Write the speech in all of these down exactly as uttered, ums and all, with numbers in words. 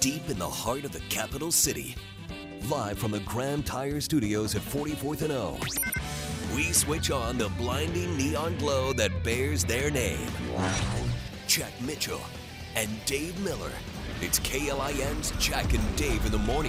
deep in the heart of the capital city. Live from the Graham Tire Studios at forty-fourth and O, we switch on the blinding neon glow that bears their name. Jack Mitchell and Dave Miller. It's K L I N's Jack and Dave in the morning.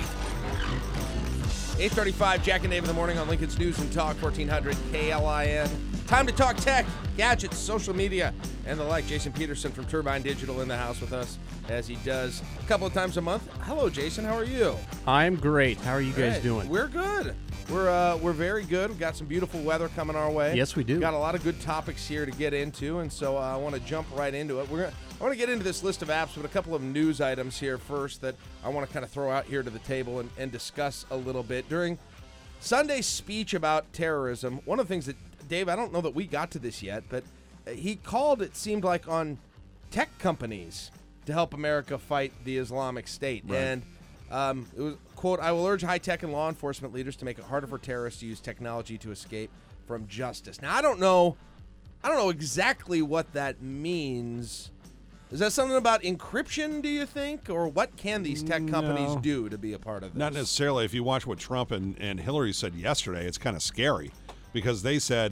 eight thirty-five, Jack and Dave in the morning on Lincoln's News and Talk, fourteen hundred K L I N. Time to talk tech, gadgets, social media, and the like. Jason Peterson from Turbine Digital in the house with us, as he does a couple of times a month. Hello, Jason. How are you? I'm great. How are you guys Hey, doing? We're good. We're uh, we're very good. We've got some beautiful weather coming our way. Yes, we do. Got a lot of good topics here to get into, and so uh, I want to jump right into it. We're gonna, I want to get into this list of apps, but a couple of news items here first that I want to kind of throw out here to the table and, and discuss a little bit. During Sunday's speech about terrorism, one of the things that, Dave, I don't know that we got to this yet, but he called, it seemed like, on tech companies to help America fight the Islamic State. Right. And um, it was, quote, I will urge high-tech and law enforcement leaders to make it harder for terrorists to use technology to escape from justice. Now, I don't know, I don't know exactly what that means. Is that something about encryption, do you think? Or what can these tech companies No. do to be a part of this? Not necessarily. If you watch what Trump and, and Hillary said yesterday, it's kind of scary because they said,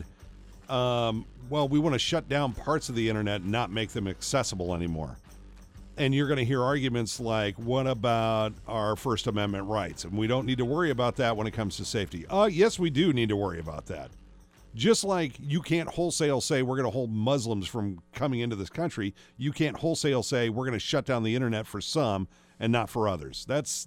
um, well, we want to shut down parts of the internet and not make them accessible anymore. And you're going to hear arguments like, what about our First Amendment rights? And we don't need to worry about that when it comes to safety. Uh, yes, we do need to worry about that. Just like you can't wholesale say we're going to hold Muslims from coming into this country, you can't wholesale say we're going to shut down the internet for some and not for others. That's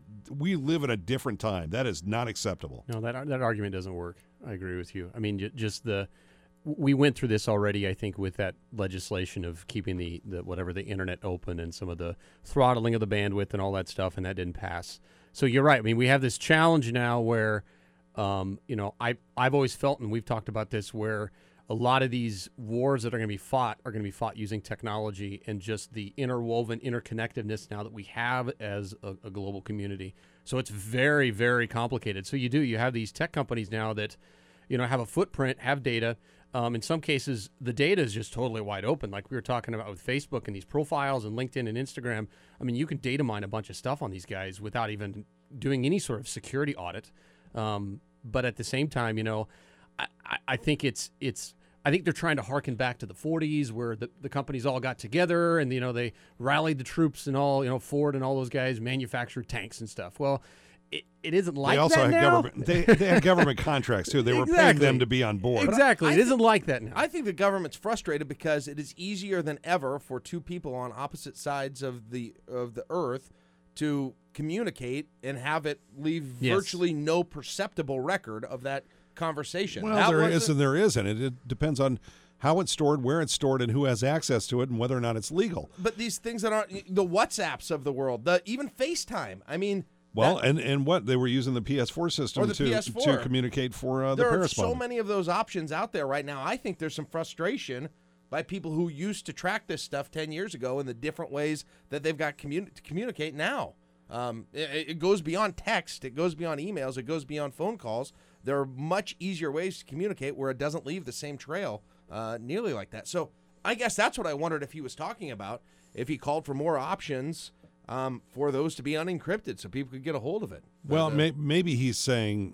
we live in a different time. That is not acceptable. No, that that argument doesn't work. I agree with you. I mean, j- just the we went through this already, I think, with that legislation of keeping the, the whatever the internet open and some of the throttling of the bandwidth and all that stuff, and that didn't pass. So you're right. I mean, we have this challenge now where, um, you know, I I've always felt, and we've talked about this, where a lot of these wars that are going to be fought are going to be fought using technology and just the interwoven interconnectedness now that we have as a, a global community. So it's very, very complicated. So you do, you have these tech companies now that, you know, have a footprint, have data. Um, in some cases, the data is just totally wide open. Like we were talking about with Facebook and these profiles and LinkedIn and Instagram. I mean, you can data mine a bunch of stuff on these guys without even doing any sort of security audit. Um, but at the same time, you know, I, I, I think it's it's I think they're trying to harken back to the forties where the, the companies all got together and, you know, they rallied the troops and all, you know, Ford and all those guys manufactured tanks and stuff. Well, it, it isn't like They also that had now. government. They, they had government contracts too. They were paying Exactly. them to be on board. Exactly. I It think- isn't like that now. I think the government's frustrated because it is easier than ever for two people on opposite sides of the of the earth to communicate and have it leave Yes. virtually no perceptible record of that conversation. Well, That there wasn't- is and there isn't. It, it depends on how it's stored, where it's stored, and who has access to it, and whether or not it's legal. But these things that aren't the WhatsApps of the world, the even FaceTime. I mean, Well, that- and, and what they were using the P S four system Or the to P S four. to communicate for uh, the there are Paris so bomb. many of those options out there right now. I think there's some frustration by people who used to track this stuff ten years ago in the different ways that they've got commun- to communicate now. Um, it, it goes beyond text. It goes beyond emails. It goes beyond phone calls. There are much easier ways to communicate where it doesn't leave the same trail uh, nearly like that. So I guess that's what I wondered if he was talking about, if he called for more options um, for those to be unencrypted so people could get a hold of it. Well, But, uh, may, maybe he's saying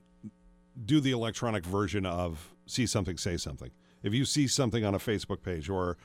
do the electronic version of see something, say something. If you see something on a Facebook page or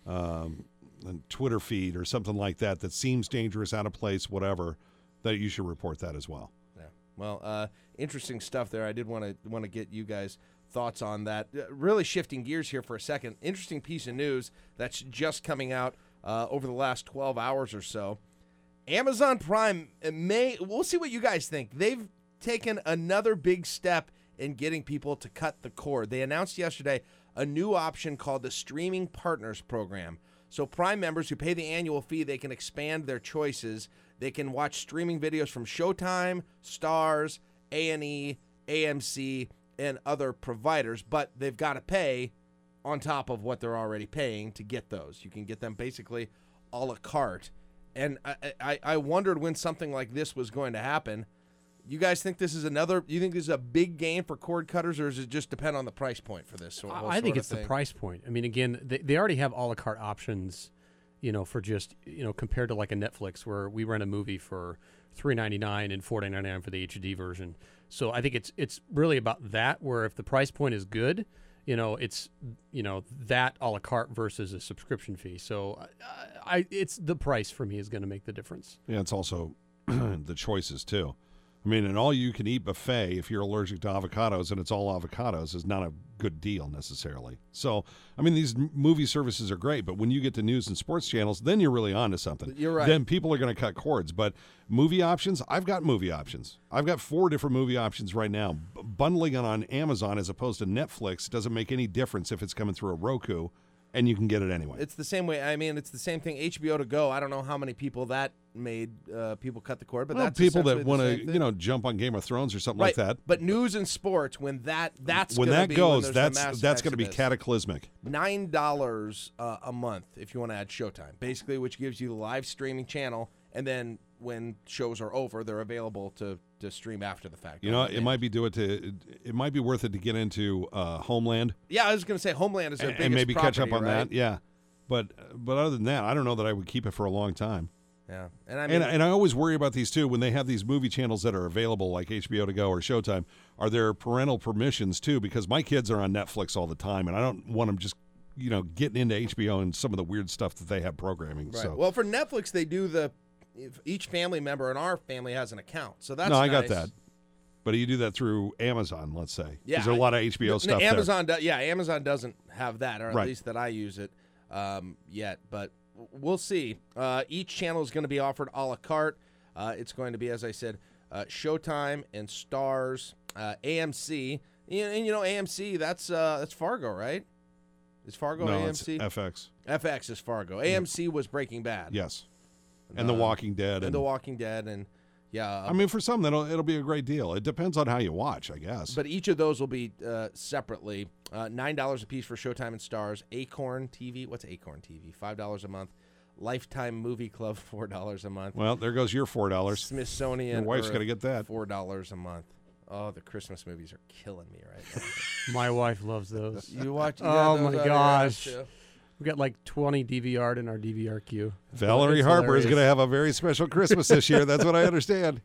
um, a Twitter feed or something like that that seems dangerous, out of place, whatever, that you should report that as well. Yeah. Well, uh, interesting stuff there. I did want to want to get you guys' thoughts on that. Uh, really shifting gears here for a second. Interesting piece of news that's just coming out uh, over the last twelve hours or so. Amazon Prime may. We'll see what you guys think. They've taken another big step in getting people to cut the cord. They announced yesterday a new option called the Streaming Partners Program. So Prime members who pay the annual fee, they can expand their choices. They can watch streaming videos from Showtime, Starz, A and E, A M C, and other providers, but they've got to pay on top of what they're already paying to get those. You can get them basically a la carte. And I, I, I wondered when something like this was going to happen. You guys think this is another, you think this is a big gain for cord cutters, or does it just depend on the price point for this? Sort I whole I think sort of it's the thing? price point. I mean, again, they, they already have a la carte options, you know, for just, you know, compared to like a Netflix where we rent a movie for three ninety-nine and four ninety-nine for the H D version. So I think it's it's really about that, where if the price point is good, you know, it's, you know, that a la carte versus a subscription fee. So I, I it's the price for me is going to make the difference. Yeah, it's also the choices too. I mean, an all-you-can-eat buffet, if you're allergic to avocados and it's all avocados, is not a good deal necessarily. So, I mean, these m- movie services are great, but when you get to news and sports channels, then you're really on to something. You're right. Then people are going to cut cords. But movie options, I've got movie options. I've got four different movie options right now. B- bundling it on Amazon as opposed to Netflix doesn't make any difference if it's coming through a Roku, and you can get it anyway. It's the same way. I mean, it's the same thing. H B O to go. I don't know how many people that made uh, people cut the cord, but well, that's people that want to, you know, jump on Game of Thrones or something right. like that. But news and sports, when that that's when gonna that be goes, when that's massive that's going to be exodus. cataclysmic. Nine dollars uh, a month if you want to add Showtime, basically, which gives you the live streaming channel, and then when shows are over, they're available to, to stream after the fact. You know, it might be do it to it might be worth it to get into uh, Homeland. Yeah, I was going to say Homeland is their and, biggest and maybe catch up property, on right? that. Yeah, but but other than that, I don't know that I would keep it for a long time. Yeah, and I mean, And and I always worry about these too when they have these movie channels that are available like H B O to go or Showtime. Are there parental permissions too? Because my kids are on Netflix all the time, and I don't want them just you know getting into H B O and some of the weird stuff that they have programming. right. So Well, for Netflix, they do the if each family member in our family has an account, so that's no, I got nice. that. But you do that through Amazon, let's say. Yeah, There's a lot of H B O No, stuff there. Amazon, do, yeah, Amazon doesn't have that, or at Right. least that I use it um, yet. But we'll see. Uh, each channel is going to be offered a la carte. Uh, it's going to be, as I said, uh, Showtime and Stars, uh, A M C, and, and you know A M C. That's uh, that's Fargo, right? Is Fargo No, A M it's C? F X. F X is Fargo. A M C was Breaking Bad. Yes. And The Uh, Walking Dead. and And, The Walking Dead, and yeah. I mean, for some, that'll it'll be a great deal. It depends on how you watch, I guess. But each of those will be uh, separately uh, nine dollars a piece for Showtime and Stars. Acorn T V, what's Acorn T V? Five dollars a month. Lifetime Movie Club, four dollars a month. well, there goes your four dollars. Smithsonian, Your wife's Earth, got to get that. four dollars a month. Oh, the Christmas movies are killing me right now. My wife loves those. You watch? You Oh, got those my on your gosh. house, too? We got like twenty D V R'd in our D V R queue. Valerie It's Harper is hilarious. going to have a very special Christmas this year. That's what I understand.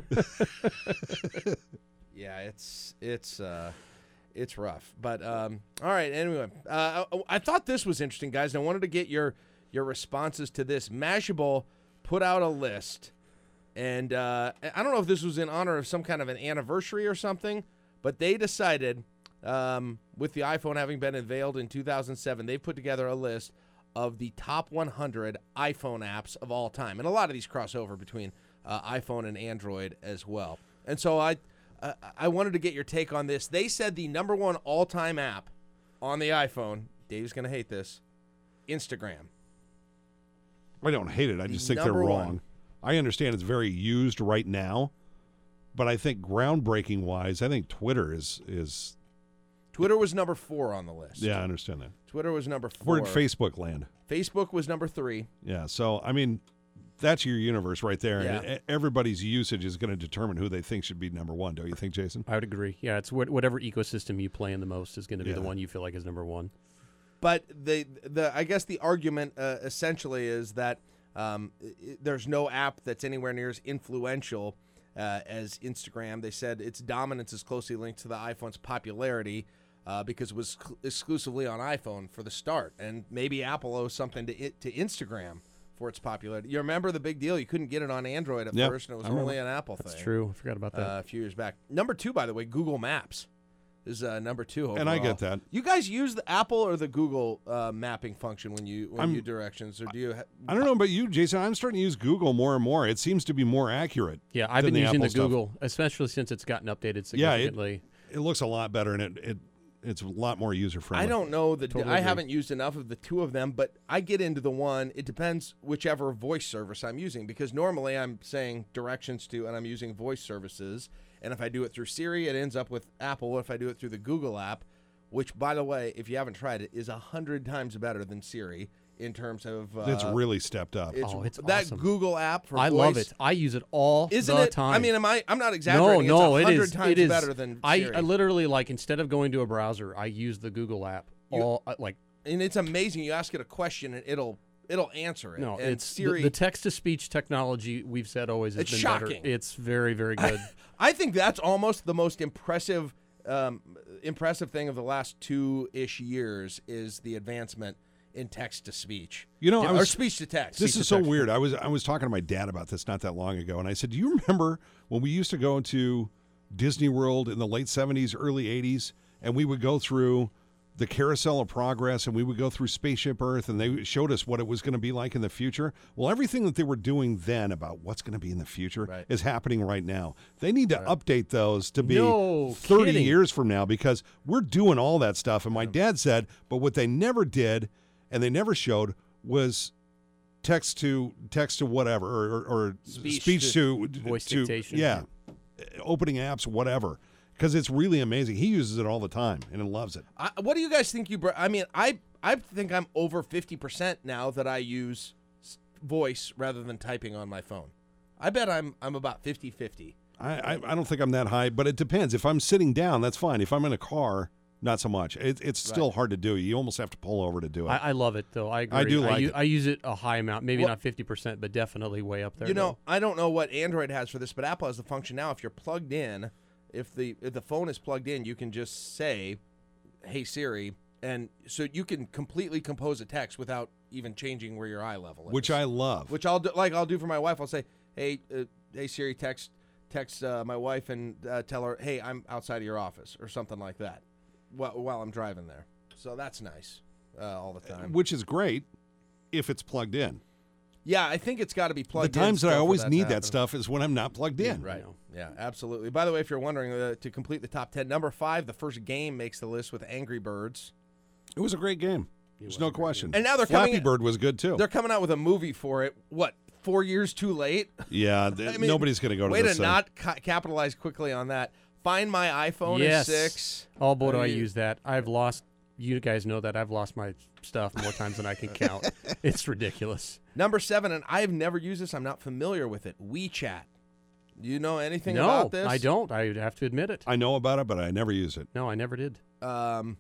Yeah, it's it's uh, it's rough. But um, all right. Anyway, uh, I, I thought this was interesting, guys. And I wanted to get your your responses to this. Mashable put out a list, and uh, I don't know if this was in honor of some kind of an anniversary or something, but they decided, um, with the iPhone having been unveiled in two thousand seven, they put together a list of the top one hundred iPhone apps of all time, and a lot of these cross over between uh, iPhone and Android as well. And so I. Uh, I wanted to get your take on this. They said the number one all-time app on the iPhone, Dave's going to hate this, Instagram. I don't hate it. I The just think they're number wrong. one. I understand it's very used right now, but I think groundbreaking wise, I think Twitter is is. Twitter was number four on the list. Yeah, I understand that. Twitter was number four. Where did Facebook land? Facebook was number three. Yeah, so I mean, that's your universe right there. Yeah. And e- everybody's usage is going to determine who they think should be number one. Don't you think, Jason? I would agree. Yeah, it's what, whatever ecosystem you play in the most is going to be the Yeah. one you feel like is number one. But the the I guess the argument uh, essentially is that um, i there's no app that's anywhere near as influential uh, as Instagram. They said its dominance is closely linked to the iPhone's popularity uh, because it was cl- exclusively on iPhone for the start, and maybe Apple owes something to it, to Instagram for its popularity. You remember the big deal? You couldn't get it on Android at Yep, first, and it was I remember. only an Apple That's thing. true. I forgot about that. Uh, a few years back. Number two, by the way, Google Maps is uh, number two overall. And I get that. You guys use the Apple or the Google uh, mapping function when you when I'm- you do directions, or do you? Ha- I don't know about you, Jason. I'm starting to use Google more and more. It seems to be more accurate. yeah, I've than been the using Apple the stuff. Google, especially since it's gotten updated Yeah, it- significantly. It looks a lot better, and it, it it's a lot more user friendly. I don't know the. Totally I agree. haven't used enough of the two of them, but I get into the one. It depends whichever voice service I'm using, because normally I'm saying directions to, and I'm using voice services. And if I do it through Siri, it ends up with Apple. If I do it through the Google app, which, by the way, if you haven't tried it, is a hundred times better than Siri in terms of. Uh, It's really stepped up. It's, Oh, it's that awesome. Google app for I voice, love it. I use it all Isn't the it? time. I mean, am I? I'm not no, exaggerating. no, it's a it hundred is. times It is better than I, Siri. I literally like instead of going to a browser, I use the Google app. You- all uh, like and it's amazing. You ask it a question, and it'll it'll answer it. No, and it's Siri. the, the text-to-speech technology we've said always has It's been shocking. better. It's very, very good. I think that's almost the most impressive, um, impressive thing of the last two-ish years is the advancement in text-to-speech. You know, I or was- speech-to-text. This is so Speech-to-text. weird. I was I was talking to my dad about this not that long ago, and I said, "Do you remember when we used to go to Disney World in the late seventies, early eighties, and we would go through the Carousel of Progress, and we would go through Spaceship Earth, and they showed us what it was going to be like in the future? Well, everything that they were doing then about what's going to be in the future Right. is happening right now. They need to update those to be No thirty kidding. years from now because we're doing all that stuff." And my dad said, but what they never did and they never showed was text to text to whatever or, or, or Speech speech, to, Voice to dictation. yeah, opening apps, whatever. Because it's really amazing. He uses it all the time and he loves it. I, what do you guys think you? Br- I mean, I I think I'm over fifty percent now that I use s- voice rather than typing on my phone. I bet I'm I'm about fifty-fifty. I, I I don't think I'm that high, but it depends. If I'm sitting down, that's fine. If I'm in a car, not so much. It, it's still Right. hard to do. You almost have to pull over to do it. I, I love it, though. I agree. I do I, like u- it. I use it a high amount. Maybe Well- not fifty percent, but definitely way up there. You know, though. I don't know what Android has for this, but Apple has the function now. If you're plugged in, if the if the phone is plugged in, you can just say, "Hey Siri," and so you can completely compose a text without even changing where your eye level is. which I love. which I'll do, like I'll do for my wife. I'll say, "Hey, uh, hey Siri, text text uh, my wife and uh, tell her, hey, I'm outside of your office," or something like that, while, while I'm driving there. So that's nice uh, all the time. Which is great if it's plugged in. Yeah, I think it's got to be plugged The in. times that I still for always that to need happen. that stuff is when I'm not plugged in. Right. know. Yeah, absolutely. By the way, if you're wondering, uh, to complete the top ten, number five, the first game makes the list with Angry Birds. It was a great game. There's was no a great question. And now they're Flappy coming- Bird was good too. They're coming out with a movie for it. What, four years too late? Yeah, th- I mean, nobody's going to go to Way this to thing. not ca- capitalize quickly on that. Find My iPhone yes. is six. Oh, boy, do I I mean- use that. I've lost, you guys know that. I've lost my stuff more times than I can count. It's ridiculous. Number seven, and I've never used this. I'm not familiar with it. WeChat. Do you know anything no, about this? I don't. I have to admit it. I know about it, but I never use it. No, I never did. Um,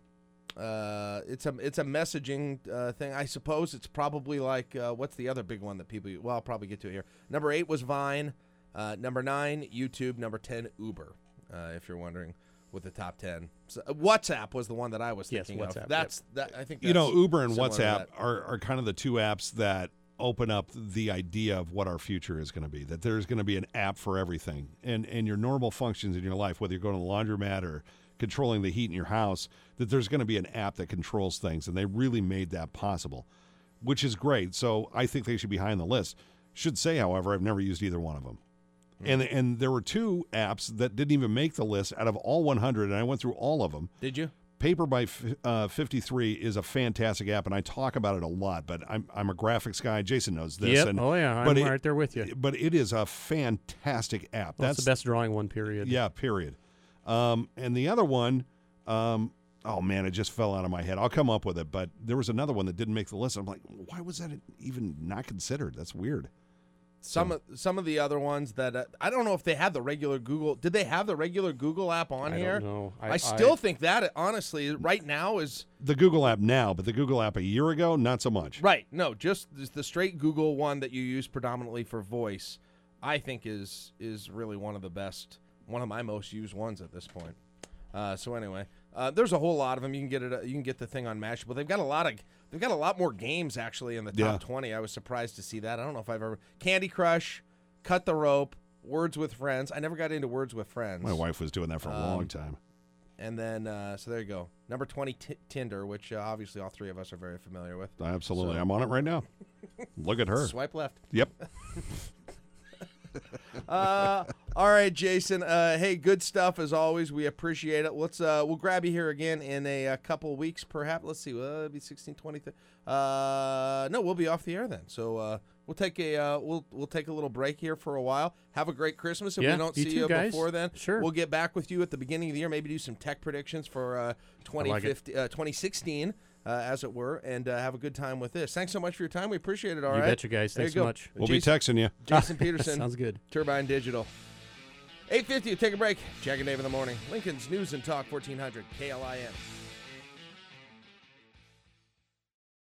uh, it's a it's a messaging uh, thing. I suppose it's probably like uh, what's the other big one that people use? Well, I'll probably get to it here. Number eight was Vine. Uh, number nine, YouTube. Number ten, Uber. Uh, if you're wondering, with the top ten, so, uh, WhatsApp was the one that I was Yes, thinking WhatsApp, of. That's that. I think You know, that's Uber and similar to WhatsApp that. are, are kind of the two apps that open up the idea of what our future is going to be. That there's going to be an app for everything, and and your normal functions in your life, whether you're going to the laundromat or controlling the heat in your house, that there's going to be an app that controls things, and they really made that possible, which is great. So I think they should be high on the list. Should say, however, I've never used either one of them. And and there were two apps that didn't even make the list out of all one hundred, and I went through all of them. Did you? Paper by f- uh, fifty-three is a fantastic app, and I talk about it a lot. But I'm I'm a graphics guy. Jason knows this. Yep. And, Oh, yeah. I'm but it- right there with you. But it is a fantastic app. Well, That's it's the best drawing one, period. Yeah, period. Um, and the other one, um, oh man, it just fell out of my head. I'll come up with it. But there was another one that didn't make the list. I'm like, why was that even not considered? That's weird. Some of some of the other ones that uh, I don't know if they have the regular Google. Did they have the regular Google app on I here? don't know. I, I- still I- think that honestly, right now is The Google app now, but the Google app a year ago, not so much. right. No, just the- the straight Google one that you use predominantly for voice. I think is is really one of the best, one of my most used ones at this point. Uh, so anyway, uh, there's a whole lot of them. You can get it. You can get the thing on Mashable. They've got a lot of. They've got a lot more games actually in the top Yeah. twenty. I was surprised to see that. I don't know if I've ever Candy Crush, Cut the Rope, Words with Friends. I never got into Words with Friends. My wife was doing that for a Um, long time. And then uh, so there you go. Number twenty, t- Tinder, which uh, obviously all three of us are very familiar with. Absolutely. so- I'm on it right now. Look at her. Swipe left. Yep. Uh, all right, Jason. Uh, hey, good stuff as always. We appreciate it. Let's uh, we'll grab you here again in a, a couple weeks, perhaps. Let's see. Well, it'll be sixteen, twenty. Uh, no, we'll be off the air then. So uh, we'll take a uh, we'll we'll take a little break here for a while. Have a great Christmas. If Yeah, we don't you see too, you guys. before then, Sure. we'll get back with you at the beginning of the year. Maybe do some tech predictions for uh, twenty fifteen, uh, twenty sixteen. Uh, as it were, and uh, have a good time with this. Thanks so much for your time. We appreciate it. All You right. betcha, guys. There Thanks you so go. much. We'll be Jason- texting you. Jason Peterson. Sounds good. Turbine Digital. eight fifty, take a break. Jack and Dave in the morning. Lincoln's News and Talk, fourteen hundred K L I N.